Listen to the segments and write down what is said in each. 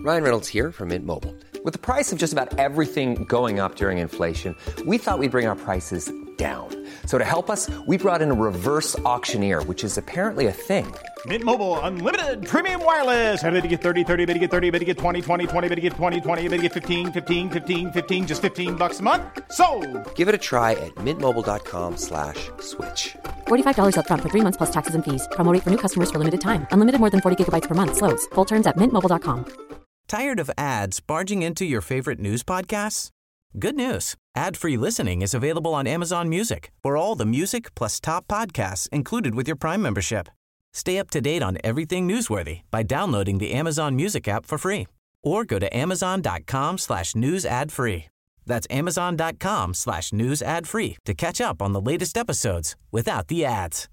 Ryan Reynolds here from Mint Mobile. With the price of just about everything going up during inflation, we thought we'd bring our prices down. So to help us, we brought in a reverse auctioneer, which is apparently a thing. Mint Mobile Unlimited Premium Wireless. How to get 30, 30, bit to get 30, bit to get 20, 20, 20, bit to get 20, 20, bit to get 15, 15, 15, 15, just $15 a month? Sold! Give it a try at mintmobile.com/switch. $45 up front for 3 months plus taxes and fees. Promo rate for new customers for limited time. Unlimited more than 40 gigabytes per month. Slows full terms at mintmobile.com. Tired of ads barging into your favorite news podcasts? Good news. Ad-free listening is available on Amazon Music for all the music plus top podcasts included with your Prime membership. Stay up to date on everything newsworthy by downloading the Amazon Music app for free or go to amazon.com/news ad free. That's amazon.com/news ad free to catch up on the latest episodes without the ads.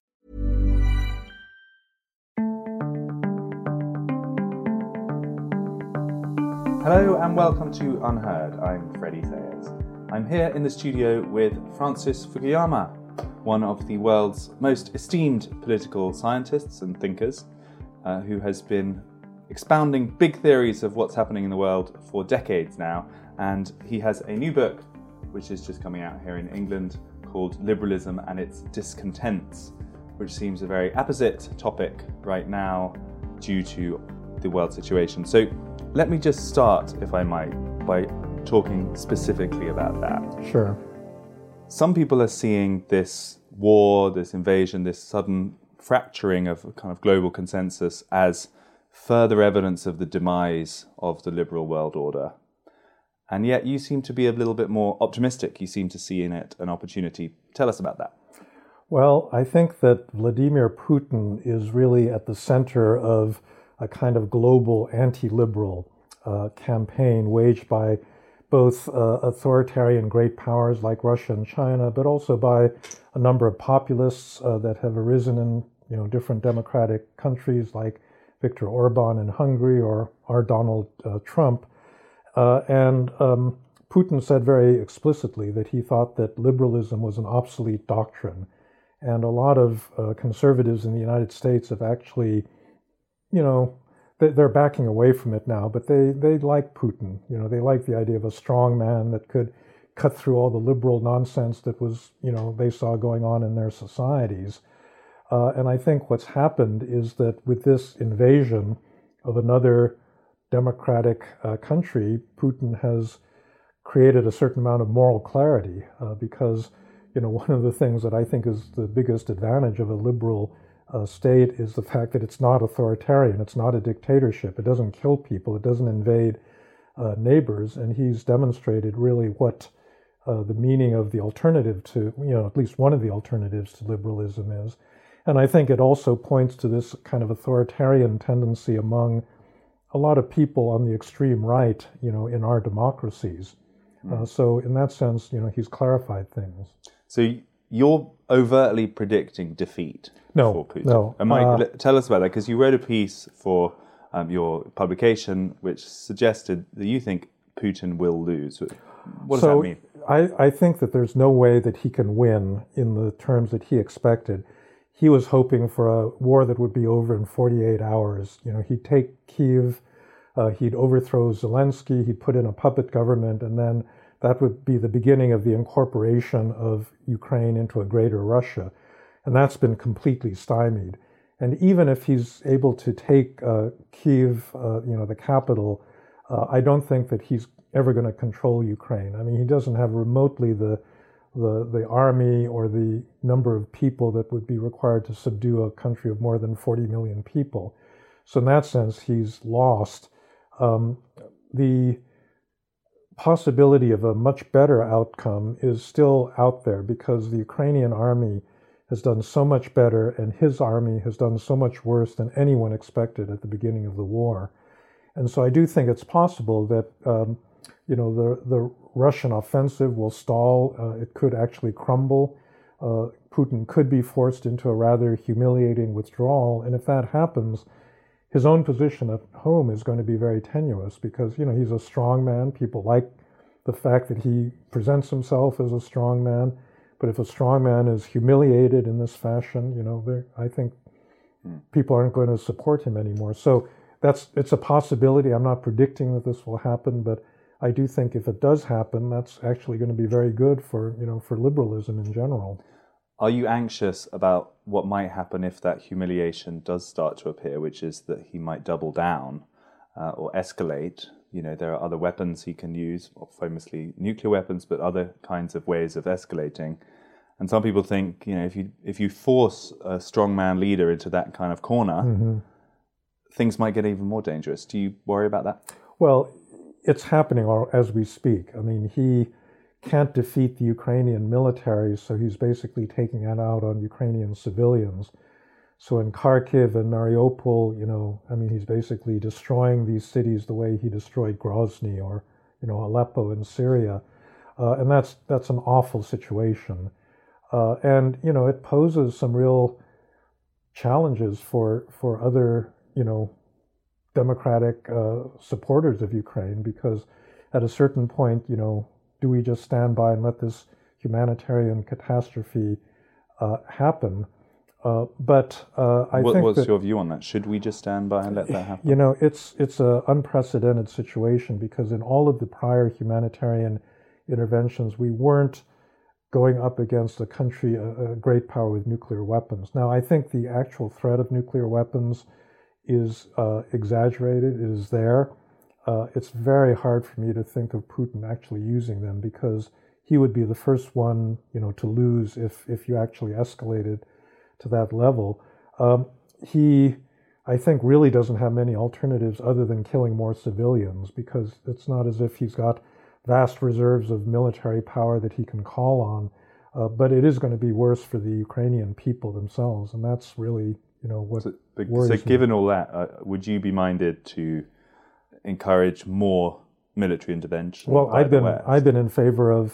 Hello and welcome to Unheard. I'm Freddie Sayers. I'm here in the studio with Francis Fukuyama, one of the world's most esteemed political scientists and thinkers, who has been expounding big theories of what's happening in the world for decades now. And he has a new book, which is just coming out here in England, called Liberalism and Its Discontents, which seems a very apposite topic right now due to the world situation. So let me just start, if I might, by talking specifically about that. Sure. Some people are seeing this war, this invasion, this sudden fracturing of a kind of global consensus as further evidence of the demise of the liberal world order. And yet you seem to be a little bit more optimistic. You seem to see in it an opportunity. Tell us about that. Well, I think that Vladimir Putin is really at the center of a kind of global anti-liberal campaign waged by both authoritarian great powers like Russia and China, but also by a number of populists that have arisen in different democratic countries like Viktor Orban in Hungary or our Donald Trump. And Putin said very explicitly that he thought that liberalism was an obsolete doctrine. And a lot of conservatives in the United States have actually, they're backing away from it now, but they like Putin. They like the idea of a strong man that could cut through all the liberal nonsense that was, they saw going on in their societies. And I think what's happened is that with this invasion of another democratic country, Putin has created a certain amount of moral clarity because, one of the things that I think is the biggest advantage of a liberal state is the fact that it's not authoritarian, it's not a dictatorship, it doesn't kill people, it doesn't invade neighbors, and he's demonstrated really what the meaning of the alternative to, at least one of the alternatives to liberalism is. And I think it also points to this kind of authoritarian tendency among a lot of people on the extreme right, in our democracies. So in that sense, he's clarified things. So you're overtly predicting defeat for Putin. No. Tell us about that, because you wrote a piece for your publication which suggested that you think Putin will lose. What does that mean? I think that there's no way that he can win in the terms that he expected. He was hoping for a war that would be over in 48 hours. He'd take Kyiv, he'd overthrow Zelensky, he'd put in a puppet government, and then that would be the beginning of the incorporation of Ukraine into a greater Russia. And that's been completely stymied. And even if he's able to take Kyiv, the capital, I don't think that he's ever going to control Ukraine. I mean, he doesn't have remotely the army or the number of people that would be required to subdue a country of more than 40 million people. So in that sense, he's lost. The possibility of a much better outcome is still out there because the Ukrainian army has done so much better and his army has done so much worse than anyone expected at the beginning of the war. And so I do think it's possible that the Russian offensive will stall. It could actually crumble. Putin could be forced into a rather humiliating withdrawal. And if that happens, his own position at home is going to be very tenuous because, he's a strong man. People like the fact that he presents himself as a strong man. But if a strong man is humiliated in this fashion, I think people aren't going to support him anymore. So it's a possibility. I'm not predicting that this will happen, but I do think if it does happen, that's actually going to be very good for liberalism in general. Are you anxious about what might happen if that humiliation does start to appear, which is that he might double down or escalate? There are other weapons he can use, famously nuclear weapons, but other kinds of ways of escalating. And some people think, if you force a strongman leader into that kind of corner, things might get even more dangerous. Do you worry about that? Well, it's happening as we speak. I mean, he can't defeat the Ukrainian military, so he's basically taking it out on Ukrainian civilians. So in Kharkiv and Mariupol, he's basically destroying these cities the way he destroyed Grozny or, Aleppo in Syria. And that's an awful situation. And it poses some real challenges for other, democratic supporters of Ukraine, because at a certain point, do we just stand by and let this humanitarian catastrophe happen? But I think what's your view on that? Should we just stand by and let that happen? It's an unprecedented situation, because in all of the prior humanitarian interventions, we weren't going up against a country, a great power with nuclear weapons. Now, I think the actual threat of nuclear weapons is exaggerated. It is there. It's very hard for me to think of Putin actually using them, because he would be the first one, to lose if you actually escalated to that level. He, I think, really doesn't have many alternatives other than killing more civilians, because it's not as if he's got vast reserves of military power that he can call on. But it is going to be worse for the Ukrainian people themselves, and that's really, what worries me. So given all that, would you be minded to encourage more military intervention? Well, I've been in favor of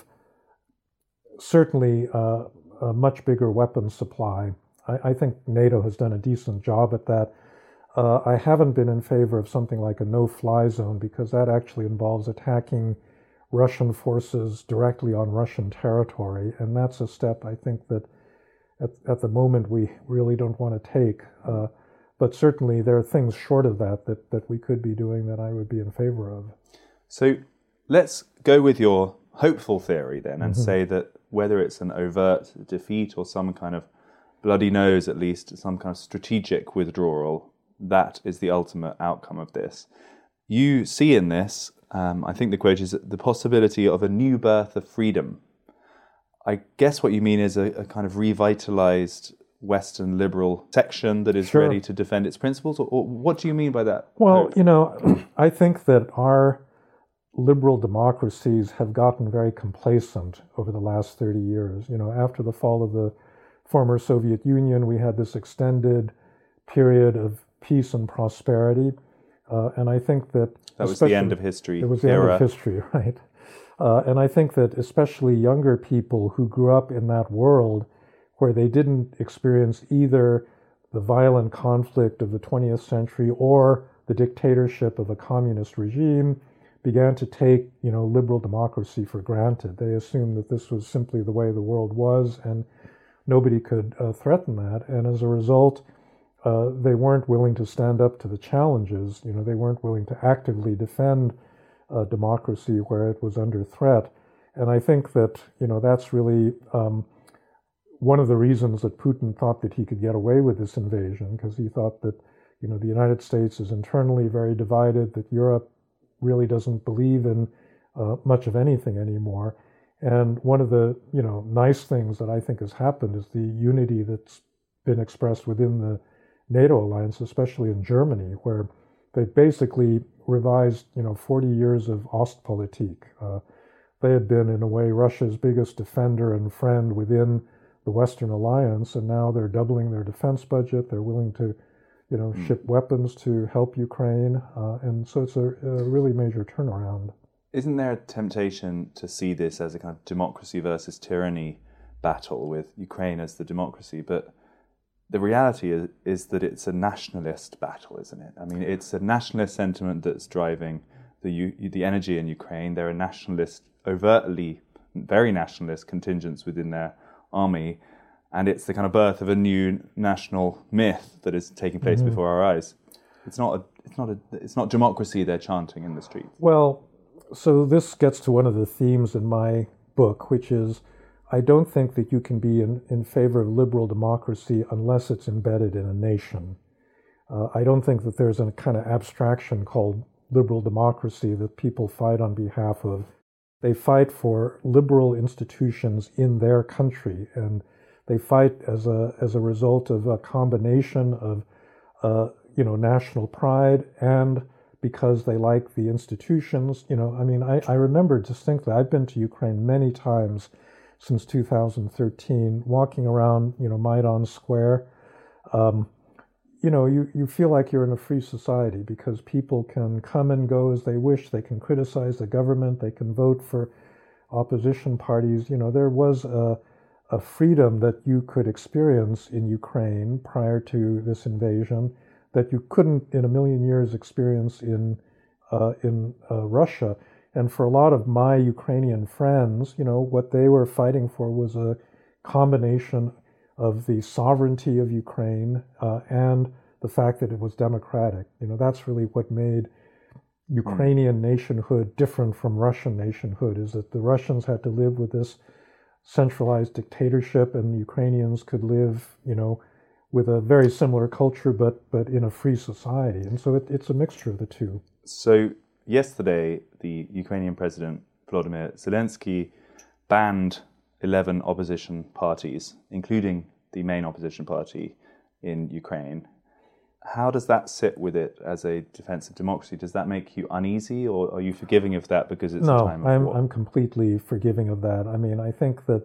certainly a much bigger weapons supply. I think NATO has done a decent job at that. I haven't been in favor of something like a no-fly zone, because that actually involves attacking Russian forces directly on Russian territory, and that's a step I think that at the moment we really don't want to take. But certainly there are things short of that we could be doing that I would be in favor of. So let's go with your hopeful theory then, and say that whether it's an overt defeat or some kind of bloody nose, at least some kind of strategic withdrawal, that is the ultimate outcome of this. You see in this, I think the quote is, the possibility of a new birth of freedom. I guess what you mean is a kind of revitalized Western liberal section that is ready to defend its principles, or what do you mean by that? Well, I think that our liberal democracies have gotten very complacent over the last 30 years. After the fall of the former Soviet Union, we had this extended period of peace and prosperity, and I think that was the end of history. It was the end of history, right? And I think that especially younger people who grew up in that world where they didn't experience either the violent conflict of the 20th century or the dictatorship of a communist regime began to take, liberal democracy for granted. They assumed that this was simply the way the world was, and nobody could threaten that. And as a result, they weren't willing to stand up to the challenges. They weren't willing to actively defend democracy where it was under threat. And I think that, that's really one of the reasons that Putin thought that he could get away with this invasion, because he thought that, the United States is internally very divided, that Europe really doesn't believe in much of anything anymore. And one of the, nice things that I think has happened is the unity that's been expressed within the NATO alliance, especially in Germany, where they basically revised, 40 years of Ostpolitik. They had been, in a way, Russia's biggest defender and friend within the Western alliance, and now they're doubling their defense budget. They're willing to, ship weapons to help Ukraine, and so it's a really major turnaround. Isn't there a temptation to see this as a kind of democracy versus tyranny battle, with Ukraine as the democracy? But the reality is that it's a nationalist battle, isn't it? I mean, it's a nationalist sentiment that's driving the energy in Ukraine. There are nationalist, overtly very nationalist contingents within their army, and it's the kind of birth of a new national myth that is taking place before our eyes. It's not democracy they're chanting in the streets. Well, so this gets to one of the themes in my book, which is I don't think that you can be in favor of liberal democracy unless it's embedded in a nation. I don't think that there's a kind of abstraction called liberal democracy that people fight on behalf of. They fight for liberal institutions in their country, and they fight as a result of a combination of national pride and because they like the institutions. I remember distinctly, I've been to Ukraine many times since 2013, walking around, Maidan Square. You feel like you're in a free society because people can come and go as they wish. They can criticize the government. They can vote for opposition parties. There was a freedom that you could experience in Ukraine prior to this invasion that you couldn't in a million years experience in Russia. And for a lot of my Ukrainian friends, what they were fighting for was a combination of the sovereignty of Ukraine and the fact that it was democratic. That's really what made Ukrainian nationhood different from Russian nationhood, is that the Russians had to live with this centralized dictatorship and the Ukrainians could live, with a very similar culture, but in a free society. And so it's a mixture of the two. So yesterday, the Ukrainian President Volodymyr Zelensky banned 11 opposition parties, including the main opposition party in Ukraine. How does that sit with it as a defense of democracy? Does that make you uneasy, or are you forgiving of that because it's a time of war? No, I'm completely forgiving of that. I think that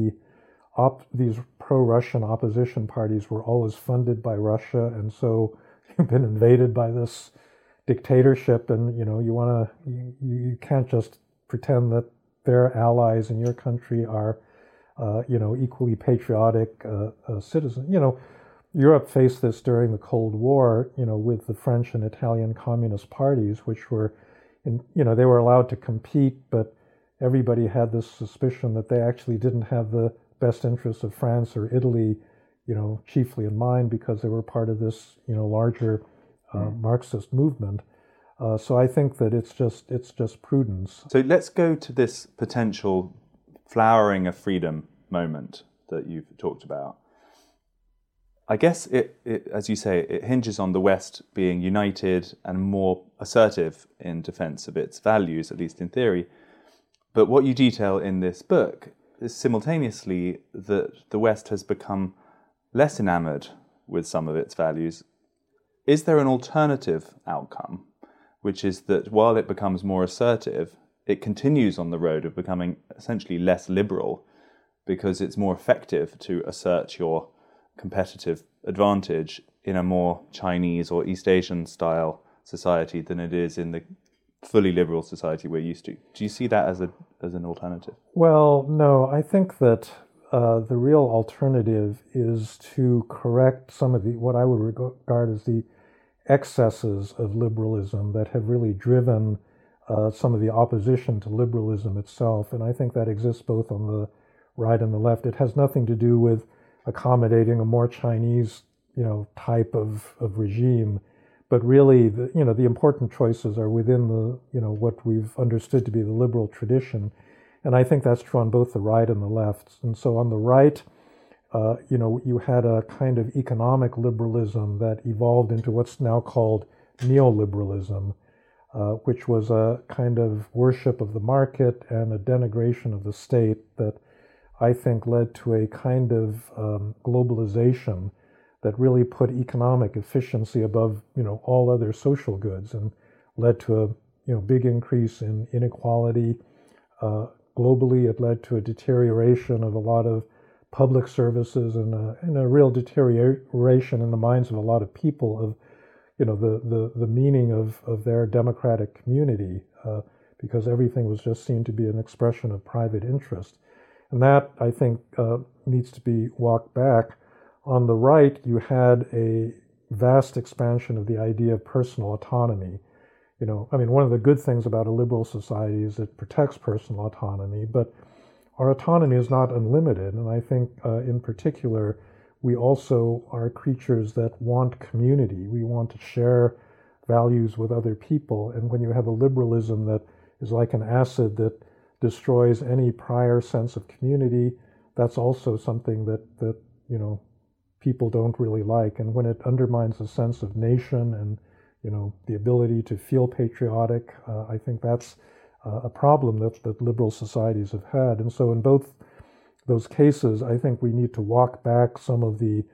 these pro-Russian opposition parties were always funded by Russia, and so you've been invaded by this dictatorship, and you can't just pretend that their allies in your country are equally patriotic citizens. Europe faced this during the Cold War, with the French and Italian communist parties, which were they were allowed to compete, but everybody had this suspicion that they actually didn't have the best interests of France or Italy, chiefly in mind, because they were part of this larger Marxist movement. So I think that it's just prudence. So let's go to this potential flowering of freedom moment that you've talked about. I guess it, as you say, it hinges on the West being united and more assertive in defense of its values, at least in theory. But what you detail in this book is simultaneously that the West has become less enamored with some of its values. Is there an alternative outcome, which is that while it becomes more assertive, it continues on the road of becoming essentially less liberal because it's more effective to assert your competitive advantage in a more Chinese or East Asian style society than it is in the fully liberal society we're used to? Do you see that as an alternative? Well, no. I think that the real alternative is to correct some of what I would regard as the excesses of liberalism that have really driven some of the opposition to liberalism itself. And I think that exists both on the right and the left. It has nothing to do with accommodating a more Chinese, type of regime, but really, the important choices are within the, what we've understood to be the liberal tradition, and I think that's true on both the right and the left. And so, on the right, you had a kind of economic liberalism that evolved into what's now called neoliberalism, which was a kind of worship of the market and a denigration of the state that I think led to a kind of globalization that really put economic efficiency above, all other social goods, and led to a, big increase in inequality. Globally, it led to a deterioration of a lot of public services and a real deterioration in the minds of a lot of people of, the meaning of their democratic community, because everything was just seen to be an expression of private interest. And that, I think, needs to be walked back. On the right, you had a vast expansion of the idea of personal autonomy. One of the good things about a liberal society is it protects personal autonomy, but our autonomy is not unlimited. And I think, in particular, we also are creatures that want community. We want to share values with other people. And when you have a liberalism that is like an acid that destroys any prior sense of community, that's also something that people don't really like. And when it undermines a sense of nation and the ability to feel patriotic, I think that's a problem that liberal societies have had. And so in both those cases, I think we need to walk back some of the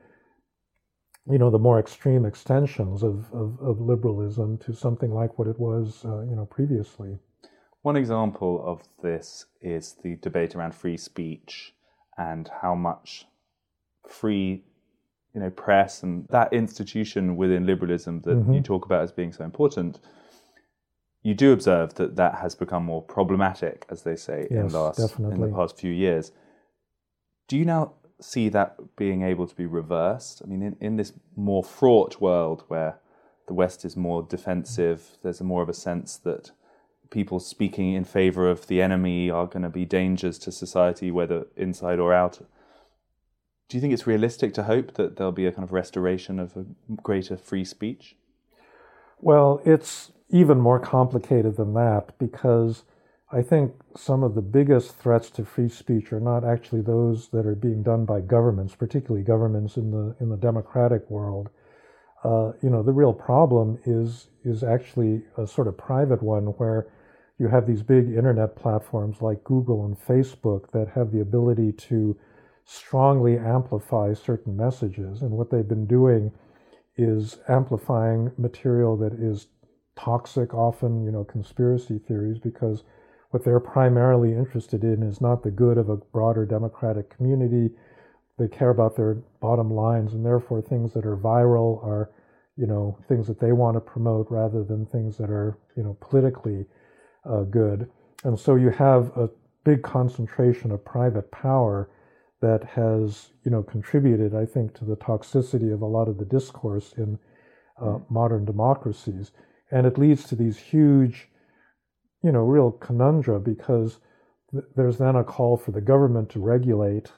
the more extreme extensions of liberalism to something like what it was previously. One example of this is the debate around free speech and how much free press and that institution within liberalism that you talk about as being so important, you do observe that has become more problematic, as they say, in the past few years. Do you now see that being able to be reversed? I mean, in this more fraught world where the West is more defensive, there's more of a sense that people speaking in favor of the enemy are going to be dangers to society, whether inside or out. Do you think it's realistic to hope that there'll be a kind of restoration of a greater free speech? Well, it's even more complicated than that, because I think some of the biggest threats to free speech are not actually those that are being done by governments, particularly governments in the democratic world. The real problem is actually a sort of private one, where you have these big internet platforms like Google and Facebook that have the ability to strongly amplify certain messages. And what they've been doing is amplifying material that is toxic, often, conspiracy theories, because what they're primarily interested in is not the good of a broader democratic community. They care about their bottom lines, and therefore things that are viral are, things that they want to promote rather than things that are, politically good. And so you have a big concentration of private power that has, contributed, I think, to the toxicity of a lot of the discourse in modern democracies. And it leads to these huge, real conundra, because there's then a call for the government to regulate,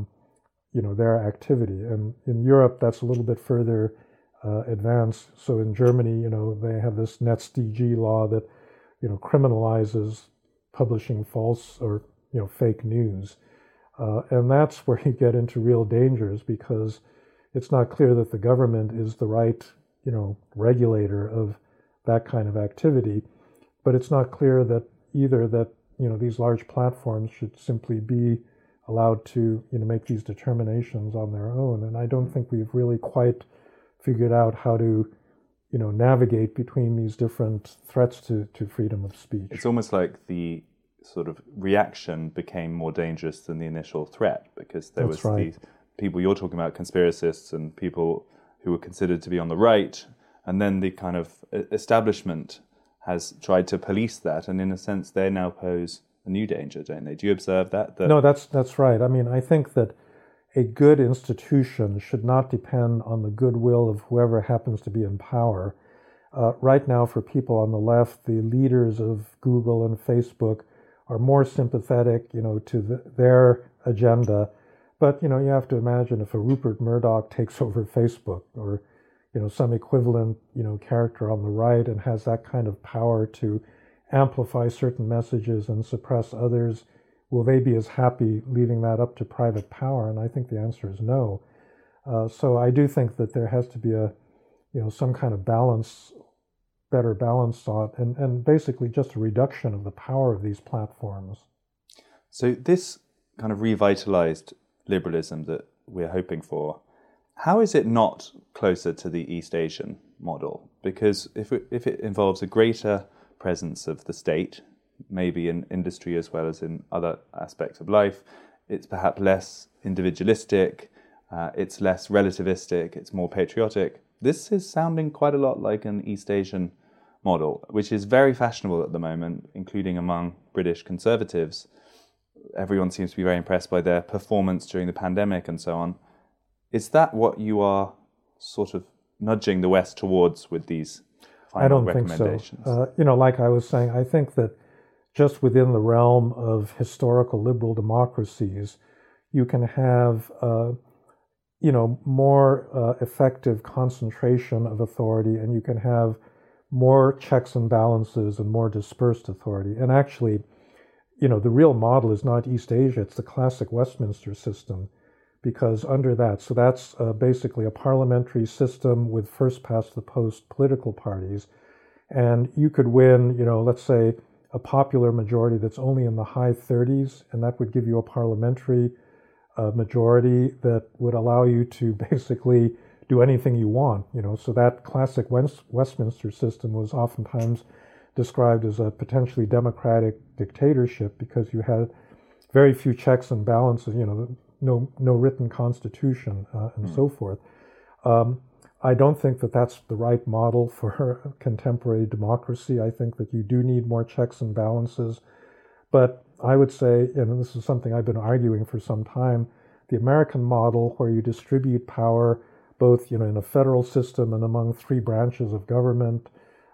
their activity. And in Europe, that's a little bit further advanced. So in Germany, they have this NetzDG law that, criminalizes publishing false or, fake news. And that's where you get into real dangers, because it's not clear that the government is the right, regulator of that kind of activity. But it's not clear that either that, these large platforms should simply be allowed to, make these determinations on their own. And I don't think we've really quite figured out how to, navigate between these different threats to freedom of speech. It's almost like the sort of reaction became more dangerous than the initial threat, because there was these people you're talking about, conspiracists and people who were considered to be on the right, and then the kind of establishment has tried to police that, and in a sense they now pose a new danger, don't they? Do you observe that? No, that's right. I mean, I think that a good institution should not depend on the goodwill of whoever happens to be in power. Right now, for people on the left, the leaders of Google and Facebook are more sympathetic, to their agenda. But, you have to imagine if a Rupert Murdoch takes over Facebook, or, some equivalent, character on the right, and has that kind of power to amplify certain messages and suppress others, will they be as happy leaving that up to private power? And I think the answer is no. So I do think that there has to be some kind of better balance sought, and basically just a reduction of the power of these platforms. So this kind of revitalized liberalism that we're hoping for, how is it not closer to the East Asian model? Because if it involves a greater presence of the state, maybe in industry as well as in other aspects of life, it's perhaps less individualistic, it's less relativistic, it's more patriotic. This is sounding quite a lot like an East Asian model, which is very fashionable at the moment, including among British conservatives. Everyone seems to be very impressed by their performance during the pandemic and so on. Is that what you are sort of nudging the West towards with these final recommendations? I don't think so. Like I was saying, I think that just within the realm of historical liberal democracies, you can have, more effective concentration of authority, and you can have more checks and balances and more dispersed authority. And actually, the real model is not East Asia, it's the classic Westminster system, because under that, so that's basically a parliamentary system with first past the post political parties. And you could win, let's say a popular majority that's only in the high 30s, and that would give you a parliamentary majority that would allow you to basically do anything you want. So that classic Westminster system was oftentimes described as a potentially democratic dictatorship because you had very few checks and balances, no written constitution and so forth. I don't think that that's the right model for contemporary democracy. I think that you do need more checks and balances. But I would say, and this is something I've been arguing for some time, the American model where you distribute power both in a federal system and among three branches of government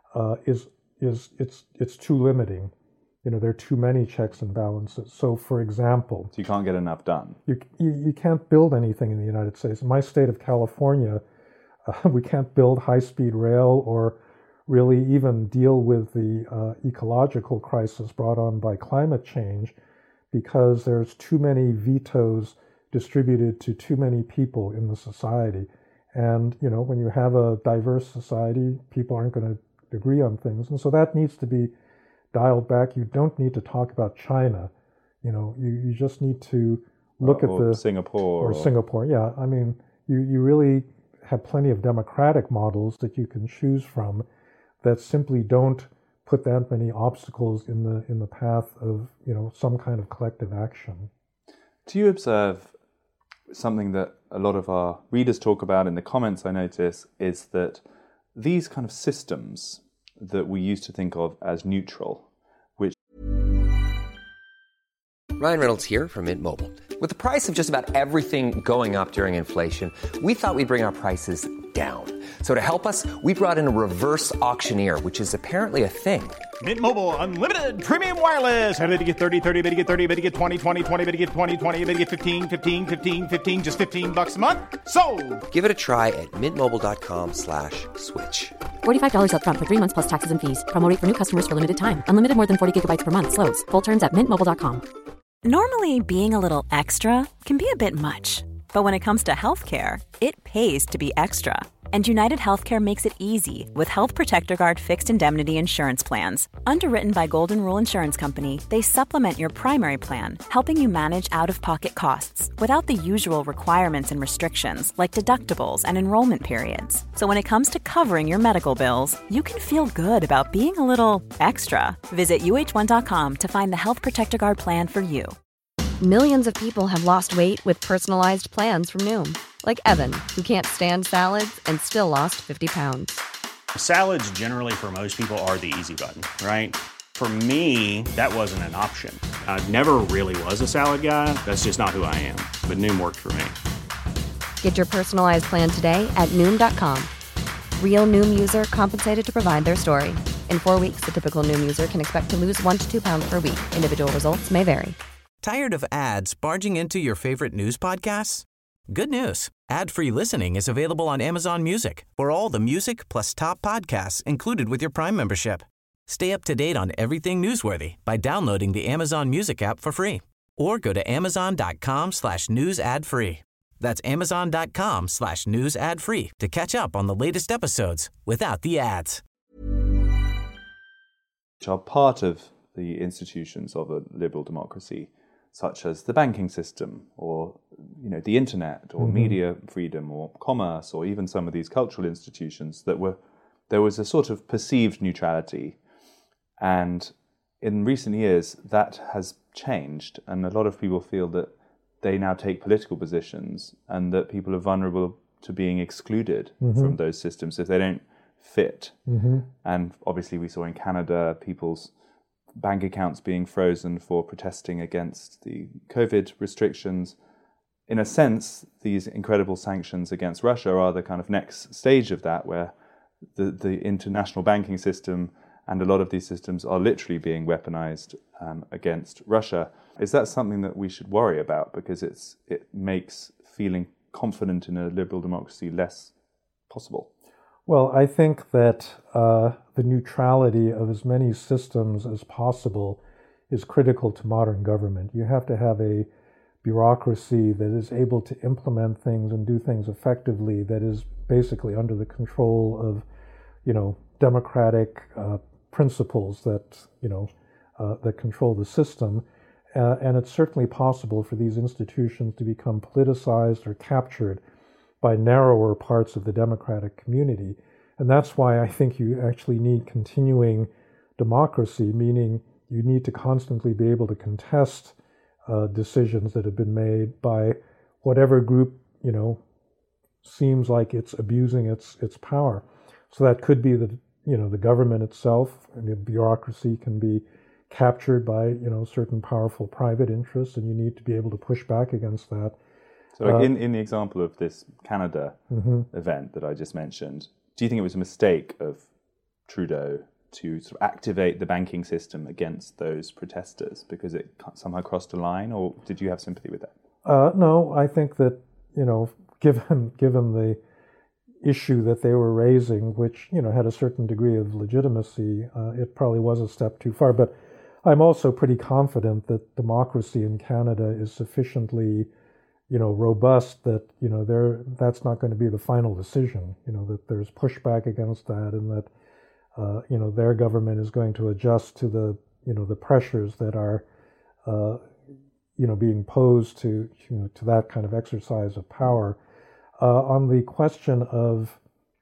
it's too limiting. There are too many checks and balances. So, for example, so you can't get enough done. You can't build anything in the United States. In my state of California, we can't build high-speed rail or really even deal with the ecological crisis brought on by climate change because there's too many vetoes distributed to too many people in the society. And, when you have a diverse society, people aren't going to agree on things. And so that needs to be dialed back. You don't need to talk about China. You just need to look at the Singapore. Or Singapore, yeah. I mean, you really have plenty of democratic models that you can choose from that simply don't put that many obstacles in the path of some kind of collective action. Do you observe something that a lot of our readers talk about in the comments? I notice is that these kind of systems that we used to think of as neutral, which Ryan Reynolds here from Mint Mobile. With the price of just about everything going up during inflation, we thought we'd bring our prices down. So to help us, we brought in a reverse auctioneer, which is apparently a thing. Mint Mobile Unlimited Premium Wireless. How to get 30, 30, bit to get 30, bit to get 20, 20, 20, bit to get 20, 20, bit to get 15, 15, 15, 15, just $15 a month? Sold! Give it a try at mintmobile.com/switch. $45 up front for 3 months plus taxes and fees. Promo rate for new customers for limited time. Unlimited more than 40 gigabytes per month. Slows full terms at mintmobile.com. Normally, being a little extra can be a bit much. But when it comes to healthcare, it pays to be extra. And United Healthcare makes it easy with Health Protector Guard fixed indemnity insurance plans. Underwritten by Golden Rule Insurance Company, they supplement your primary plan, helping you manage out-of-pocket costs without the usual requirements and restrictions like deductibles and enrollment periods. So when it comes to covering your medical bills, you can feel good about being a little extra. Visit uh1.com to find the Health Protector Guard plan for you. Millions of people have lost weight with personalized plans from Noom. Like Evan, who can't stand salads and still lost 50 pounds. Salads generally for most people are the easy button, right? For me, that wasn't an option. I never really was a salad guy. That's just not who I am. But Noom worked for me. Get your personalized plan today at Noom.com. Real Noom user compensated to provide their story. In 4 weeks, the typical Noom user can expect to lose 1 to 2 pounds per week. Individual results may vary. Tired of ads barging into your favorite news podcasts? Good news. Ad-free listening is available on Amazon Music for all the music plus top podcasts included with your Prime membership. Stay up to date on everything newsworthy by downloading the Amazon Music app for free or go to amazon.com/news ad free. That's amazon.com/news ad free to catch up on the latest episodes without the ads. Which are part of the institutions of a liberal democracy, such as the banking system or the internet or media freedom or commerce or even some of these cultural institutions there was a sort of perceived neutrality. And in recent years that has changed, and a lot of people feel that they now take political positions and that people are vulnerable to being excluded from those systems if they don't fit. And obviously we saw in Canada people's bank accounts being frozen for protesting against the COVID restrictions. In a sense, these incredible sanctions against Russia are the kind of next stage of that, where the international banking system and a lot of these systems are literally being weaponized against Russia. Is that something that we should worry about because it makes feeling confident in a liberal democracy less possible? Well, I think that the neutrality of as many systems as possible is critical to modern government. You have to have a bureaucracy that is able to implement things and do things effectively, that is basically under the control of, democratic principles that, that control the system. And it's certainly possible for these institutions to become politicized or captured by narrower parts of the democratic community. And that's why I think you actually need continuing democracy, meaning you need to constantly be able to contest decisions that have been made by whatever group, seems like it's abusing its power. So that could be the government itself. I mean, bureaucracy can be captured by, certain powerful private interests, and you need to be able to push back against that. So in the example of this Canada event that I just mentioned, do you think it was a mistake of Trudeau to sort of activate the banking system against those protesters because it somehow crossed a line, or did you have sympathy with that? No, I think that, given the issue that they were raising, which, had a certain degree of legitimacy, it probably was a step too far. But I'm also pretty confident that democracy in Canada is sufficiently, robust that, that's not going to be the final decision, that there's pushback against that, and that, their government is going to adjust to the pressures that are, being posed to that kind of exercise of power. On the question of,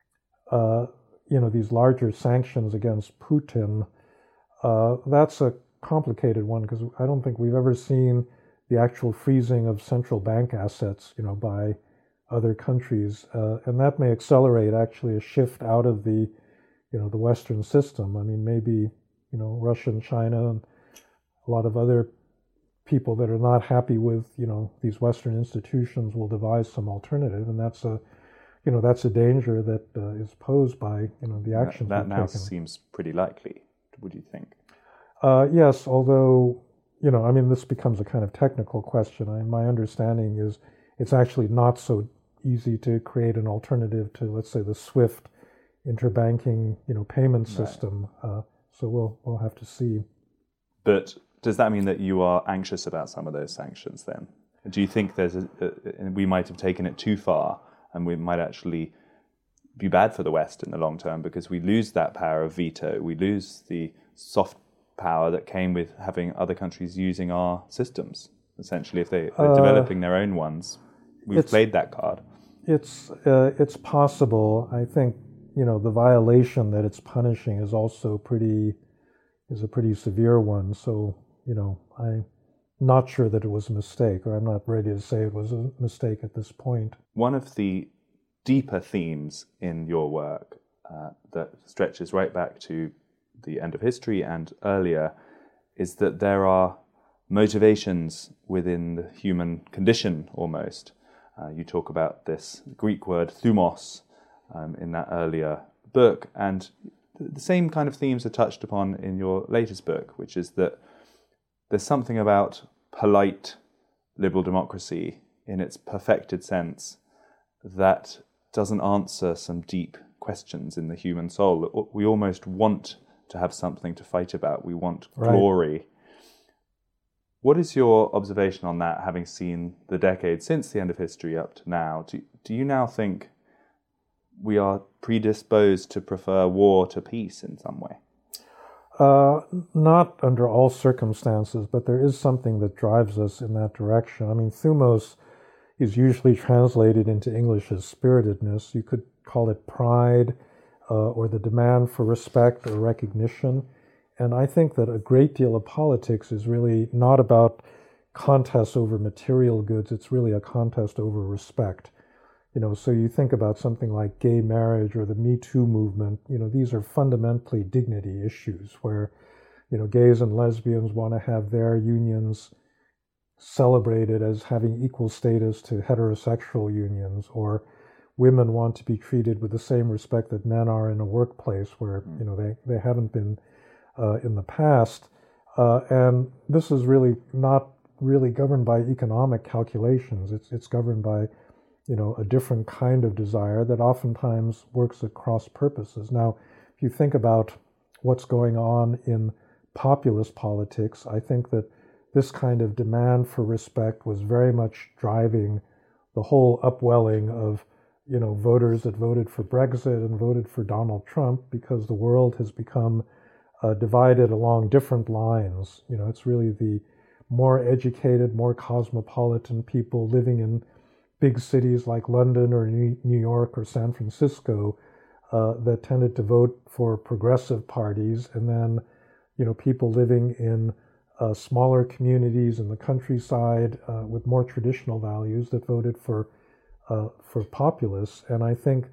these larger sanctions against Putin, that's a complicated one because I don't think we've ever seen the actual freezing of central bank assets, by other countries, and that may accelerate actually a shift out of the Western system. I mean, maybe, Russia and China and a lot of other people that are not happy with, these Western institutions will devise some alternative, and that's a danger that is posed by, the actions that now taken. Seems pretty likely. What do you think? Yes, although, this becomes a kind of technical question. My understanding is it's actually not so easy to create an alternative to, let's say, the SWIFT interbanking, payment system. Right. So we'll have to see. But does that mean that you are anxious about some of those sanctions then? Do you think we might have taken it too far, and we might actually be bad for the West in the long term because we lose that power of veto, we lose the soft power that came with having other countries using our systems? Essentially, if they're developing their own ones, we've played that card. It's possible. I think, the violation that it's punishing is also a pretty severe one. So, I'm not sure that it was a mistake, or I'm not ready to say it was a mistake at this point. One of the deeper themes in your work that stretches right back to the end of history and earlier is that there are motivations within the human condition almost. You talk about this Greek word thumos in that earlier book, and the same kind of themes are touched upon in your latest book, which is that there's something about polite liberal democracy in its perfected sense that doesn't answer some deep questions in the human soul. We almost want to have something to fight about. We want glory. Right. What is your observation on that, having seen the decades since the end of history up to now? Do you now think we are predisposed to prefer war to peace in some way? Not under all circumstances, but there is something that drives us in that direction. I mean, thumos is usually translated into English as spiritedness. You could call it pride or the demand for respect or recognition. And I think that a great deal of politics is really not about contests over material goods. It's really a contest over respect. So you think about something like gay marriage or the Me Too movement, these are fundamentally dignity issues where, gays and lesbians want to have their unions celebrated as having equal status to heterosexual unions, or women want to be treated with the same respect that men are in a workplace where, they haven't been in the past. And this is really not really governed by economic calculations. It's governed by a different kind of desire that oftentimes works at cross purposes. Now, if you think about what's going on in populist politics, I think that this kind of demand for respect was very much driving the whole upwelling of, voters that voted for Brexit and voted for Donald Trump, because the world has become divided along different lines. It's really the more educated, more cosmopolitan people living in big cities like London or New York or San Francisco that tended to vote for progressive parties, and then, people living in smaller communities in the countryside with more traditional values that voted for populists. And I think,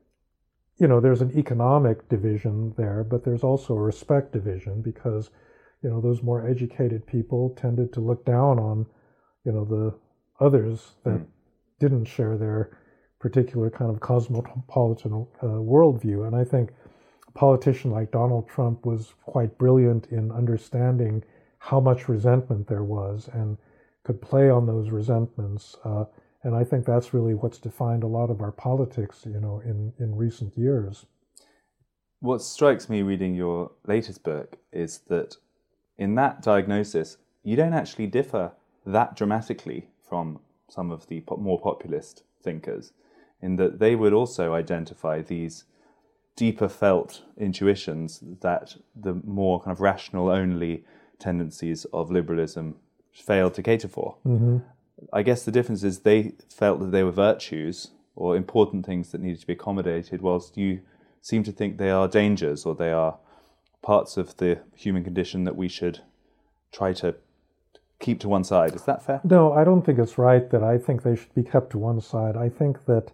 there's an economic division there, but there's also a respect division, because, those more educated people tended to look down on, the others that didn't share their particular kind of cosmopolitan worldview. And I think a politician like Donald Trump was quite brilliant in understanding how much resentment there was and could play on those resentments. And I think that's really what's defined a lot of our politics, in recent years. What strikes me reading your latest book is that in that diagnosis, you don't actually differ that dramatically from some of the more populist thinkers, in that they would also identify these deeper felt intuitions that the more kind of rational only tendencies of liberalism failed to cater for. Mm-hmm. I guess the difference is they felt that they were virtues or important things that needed to be accommodated, whilst you seem to think they are dangers or they are parts of the human condition that we should try to keep to one side. Is that fair? No, I don't think it's right that I think they should be kept to one side. I think that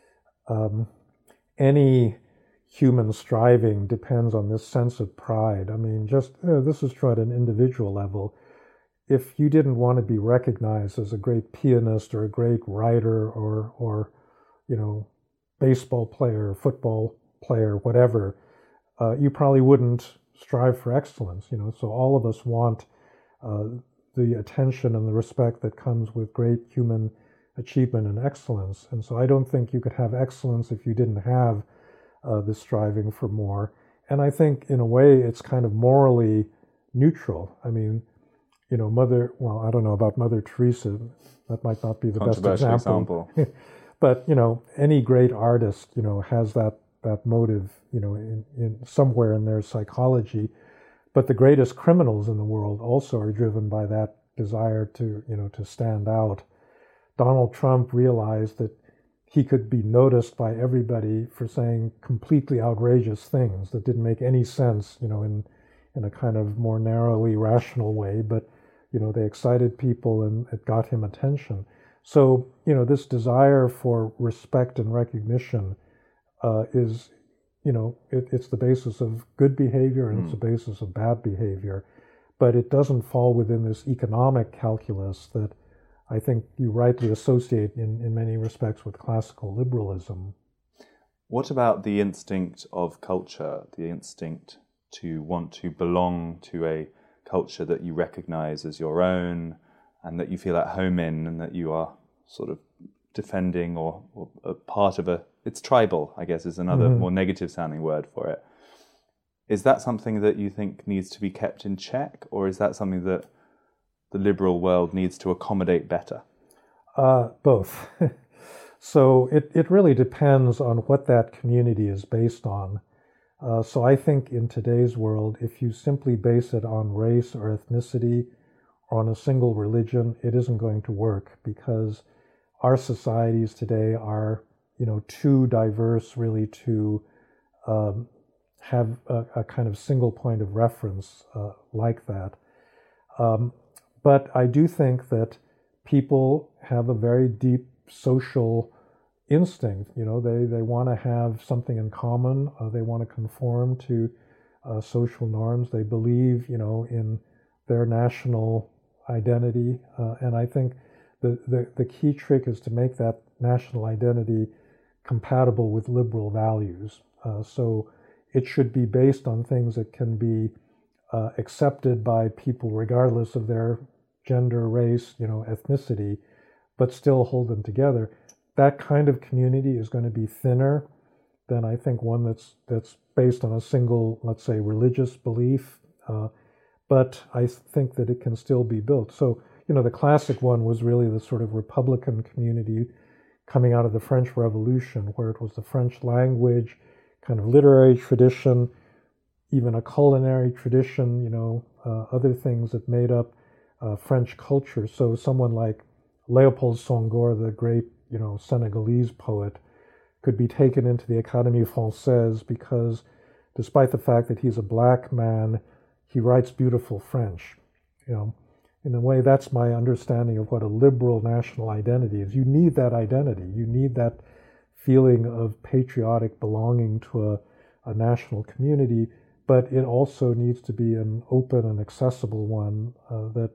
any human striving depends on this sense of pride. I mean, this is true at an individual level. If you didn't want to be recognized as a great pianist or a great writer or baseball player, football player, whatever, you probably wouldn't strive for excellence. So all of us want the attention and the respect that comes with great human achievement and excellence. And so I don't think you could have excellence if you didn't have this striving for more. And I think in a way it's kind of morally neutral. I mean, I don't know about Mother Teresa. That might not be the best example. But, any great artist, has that motive, in somewhere in their psychology. But the greatest criminals in the world also are driven by that desire to stand out. Donald Trump realized that he could be noticed by everybody for saying completely outrageous things that didn't make any sense, in a kind of more narrowly rational way, but, they excited people and it got him attention. So, this desire for respect and recognition is, it's the basis of good behavior and it's the basis of bad behavior. But it doesn't fall within this economic calculus that I think you rightly associate in many respects with classical liberalism. What about the instinct of culture, the instinct to want to belong to a culture that you recognize as your own and that you feel at home in and that you are sort of defending or a part of it's tribal, I guess, is another more negative sounding word for it. Is that something that you think needs to be kept in check, or is that something that the liberal world needs to accommodate better? Both. So it really depends on what that community is based on. So I think in today's world, if you simply base it on race or ethnicity or on a single religion, it isn't going to work, because our societies today are, too diverse really to have a kind of single point of reference like that. But I do think that people have a very deep social instinct. They want to have something in common. They want to conform to social norms. They believe, in their national identity. And I think the key trick is to make that national identity compatible with liberal values. So it should be based on things that can be accepted by people regardless of their gender, race, ethnicity, but still hold them together. that kind of community is going to be thinner than I think one that's based on a single, let's say, religious belief. But I think that it can still be built. So, the classic one was really the sort of Republican community coming out of the French Revolution, where it was the French language, kind of literary tradition, even a culinary tradition, other things that made up French culture. So someone like Léopold Senghor, the great, Senegalese poet, could be taken into the Académie Française because despite the fact that he's a black man, he writes beautiful French. In a way, that's my understanding of what a liberal national identity is. You need that identity. You need that feeling of patriotic belonging to a national community, but it also needs to be an open and accessible one that,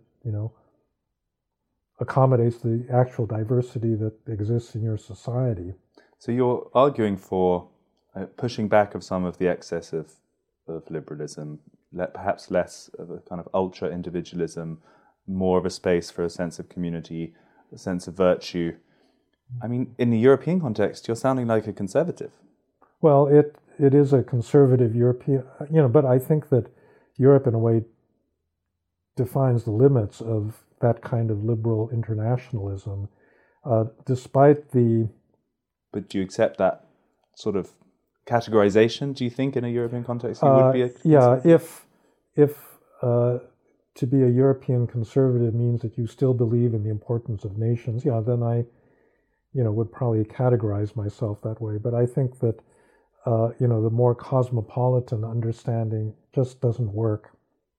accommodates the actual diversity that exists in your society. So you're arguing for pushing back of some of the excess of liberalism, perhaps less of a kind of ultra-individualism, more of a space for a sense of community, a sense of virtue. I mean, in the European context, you're sounding like a conservative. Well, it is a conservative European, but I think that Europe, in a way, defines the limits of that kind of liberal internationalism, despite the... But do you accept that sort of categorization, do you think, in a European context? You would be a conservative? Yeah, if to be a European conservative means that you still believe in the importance of nations, then I, would probably categorize myself that way. But I think that, the more cosmopolitan understanding just doesn't work.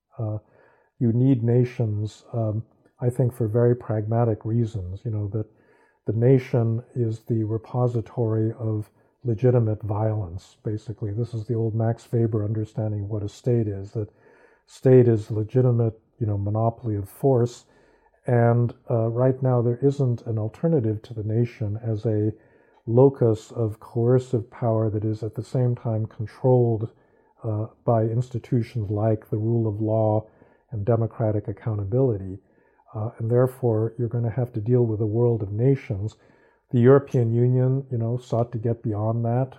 You need nations, I think, for very pragmatic reasons, that the nation is the repository of legitimate violence, basically. This is the old Max Weber understanding of what a state is, that state is legitimate, monopoly of force. And right now there isn't an alternative to the nation as a locus of coercive power that is at the same time controlled by institutions like the rule of law and democratic accountability. And therefore, you're going to have to deal with a world of nations. The European Union, sought to get beyond that.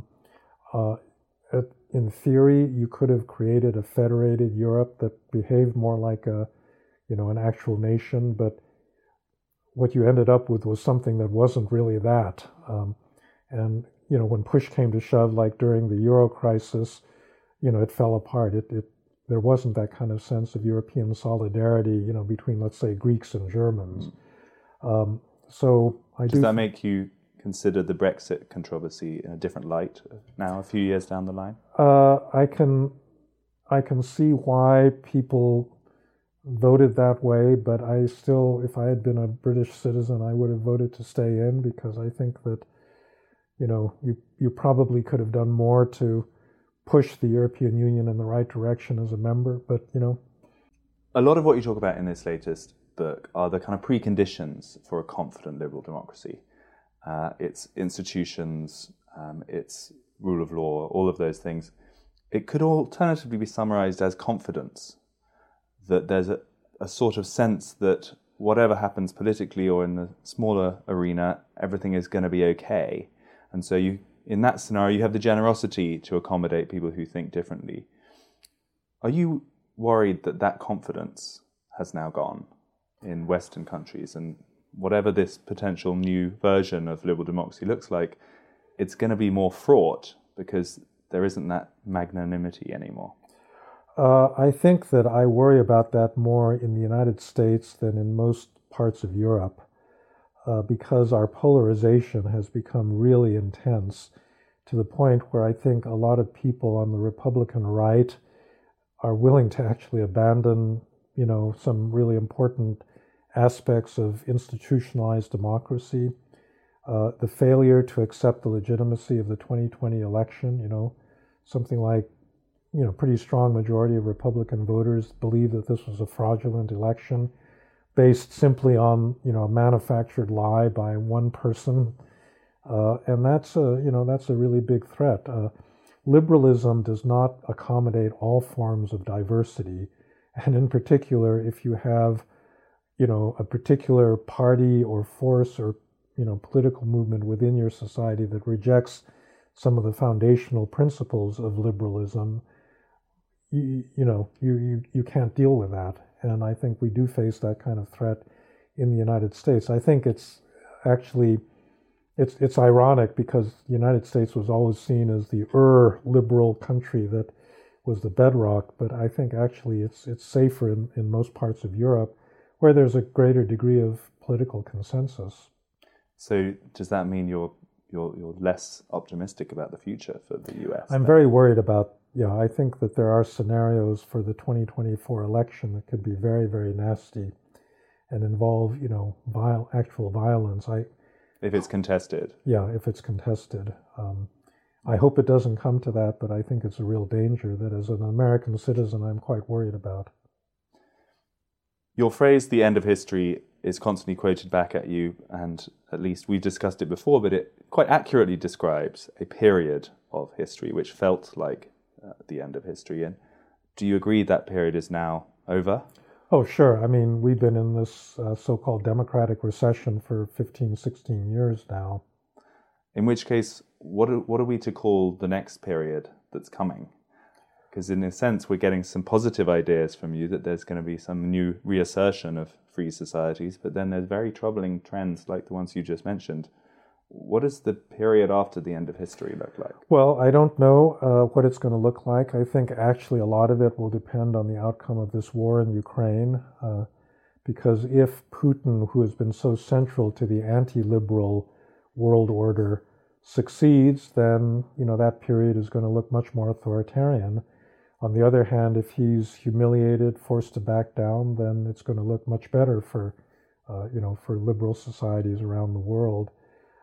In theory, you could have created a federated Europe that behaved more like an actual nation, but what you ended up with was something that wasn't really that. And when push came to shove, like during the Euro crisis, it fell apart. There wasn't that kind of sense of European solidarity, between, let's say, Greeks and Germans. Does that make you consider the Brexit controversy in a different light now, a few years down the line? I can see why people voted that way, but I still, if I had been a British citizen, I would have voted to stay in, because I think that, you probably could have done more to push the European Union in the right direction as a member, but, A lot of what you talk about in this latest book are the kind of preconditions for a confident liberal democracy. Its institutions, its rule of law, all of those things. It could alternatively be summarized as confidence, that there's a sort of sense that whatever happens politically or in the smaller arena, everything is going to be okay. And so in that scenario, you have the generosity to accommodate people who think differently. Are you worried that that confidence has now gone in Western countries, and whatever this potential new version of liberal democracy looks like, it's going to be more fraught because there isn't that magnanimity anymore? I think that I worry about that more in the United States than in most parts of Europe, because our polarization has become really intense to the point where I think a lot of people on the Republican right are willing to actually abandon, some really important aspects of institutionalized democracy. The failure to accept the legitimacy of the 2020 election, something like, pretty strong majority of Republican voters believe that this was a fraudulent election based simply on, a manufactured lie by one person. And that's a really big threat. Liberalism does not accommodate all forms of diversity. And in particular, if you have, a particular party or force or, political movement within your society that rejects some of the foundational principles of liberalism, you can't deal with that. And I think we do face that kind of threat in the United States. I think it's actually, it's ironic because the United States was always seen as the liberal country that was the bedrock, but I think actually it's safer in most parts of Europe where there's a greater degree of political consensus. So does that mean you're less optimistic about the future for the US? I'm very worried about, I think that there are scenarios for the 2024 election that could be very, very nasty and involve, actual violence. If it's contested? Yeah, if it's contested. I hope it doesn't come to that, but I think it's a real danger that as an American citizen I'm quite worried about. Your phrase, the end of history, is constantly quoted back at you, and at least we've discussed it before, but it quite accurately describes a period of history which felt like the end of history. And do you agree that period is now over? Oh, sure. I mean, we've been in this so-called democratic recession for 15, 16 years now. In which case, what are we to call the next period that's coming? Because in a sense, we're getting some positive ideas from you that there's going to be some new reassertion of free societies, but then there's very troubling trends like the ones you just mentioned. What does the period after the end of history look like? Well, I don't know what it's going to look like. I think actually a lot of it will depend on the outcome of this war in Ukraine, because if Putin, who has been so central to the anti-liberal world order, succeeds, then that period is going to look much more authoritarian. On the other hand, if he's humiliated, forced to back down, then it's going to look much better for liberal societies around the world.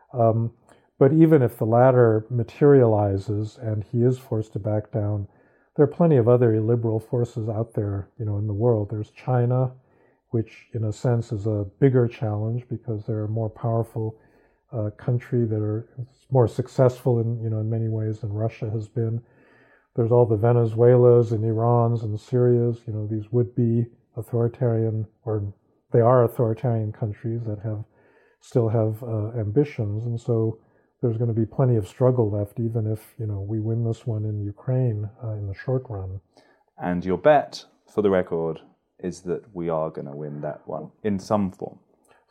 But even if the latter materializes and he is forced to back down, there are plenty of other illiberal forces out there, in the world. There's China, which in a sense is a bigger challenge because they're a more powerful country that are more successful in many ways than Russia has been. There's all the Venezuelas and Irans and Syrias, these would-be authoritarian, or they are authoritarian countries that still have ambitions, and so there's going to be plenty of struggle left, even if we win this one in Ukraine in the short run. And your bet, for the record, is that we are going to win that one in some form.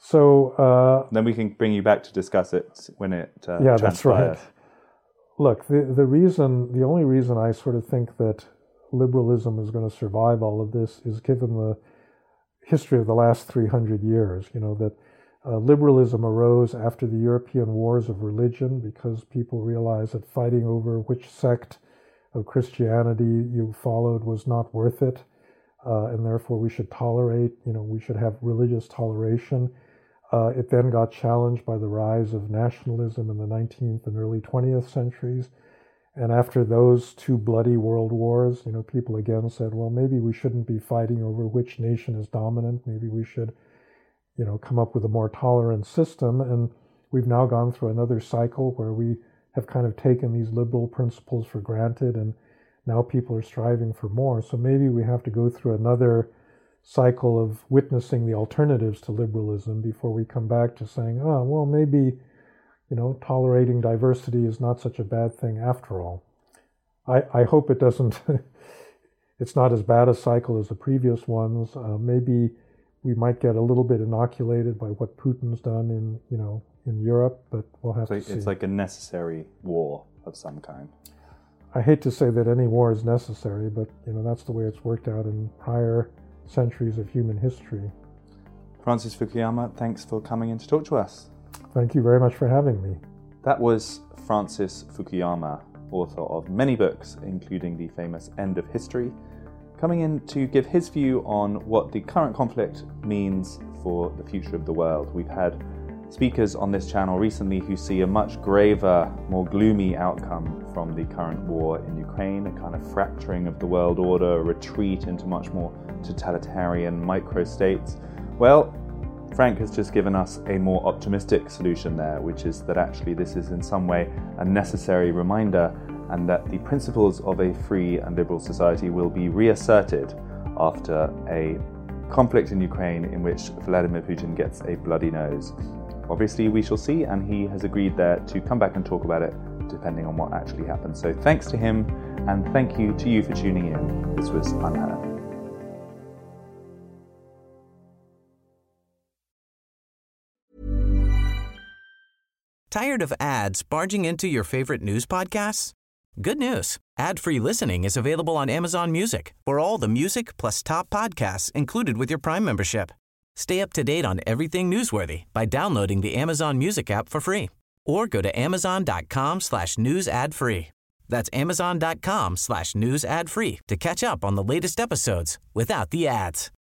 So then we can bring you back to discuss it when it transpires. That's right. Look, the only reason I sort of think that liberalism is going to survive all of this is given the history of the last 300 years. That liberalism arose after the European wars of religion because people realized that fighting over which sect of Christianity you followed was not worth it, and therefore we should tolerate. We should have religious toleration. It then got challenged by the rise of nationalism in the 19th and early 20th centuries. And after those two bloody world wars, people again said, well, maybe we shouldn't be fighting over which nation is dominant. Maybe we should, come up with a more tolerant system. And we've now gone through another cycle where we have kind of taken these liberal principles for granted, and now people are striving for more. So maybe we have to go through another cycle of witnessing the alternatives to liberalism before we come back to saying, oh, well, maybe, tolerating diversity is not such a bad thing after all. I hope it doesn't, it's not as bad a cycle as the previous ones. Maybe we might get a little bit inoculated by what Putin's done in Europe, but we'll have to see. It's like a necessary war of some kind. I hate to say that any war is necessary, but that's the way it's worked out in prior centuries of human history. Francis Fukuyama, thanks for coming in to talk to us. Thank you very much for having me. That was Francis Fukuyama, author of many books, including the famous End of History, coming in to give his view on what the current conflict means for the future of the world. We've had speakers on this channel recently who see a much graver, more gloomy outcome from the current war in Ukraine, a kind of fracturing of the world order, a retreat into much more totalitarian micro-states. Well, Frank has just given us a more optimistic solution there, which is that actually this is in some way a necessary reminder, and that the principles of a free and liberal society will be reasserted after a conflict in Ukraine in which Vladimir Putin gets a bloody nose. Obviously, we shall see, and he has agreed there to come back and talk about it depending on what actually happens. So thanks to him, and thank you to you for tuning in. This was Unheard. Tired of ads barging into your favorite news podcasts? Good news. Ad-free listening is available on Amazon Music for all the music plus top podcasts included with your Prime membership. Stay up to date on everything newsworthy by downloading the Amazon Music app for free or go to amazon.com/news ad free. That's amazon.com/news ad free to catch up on the latest episodes without the ads.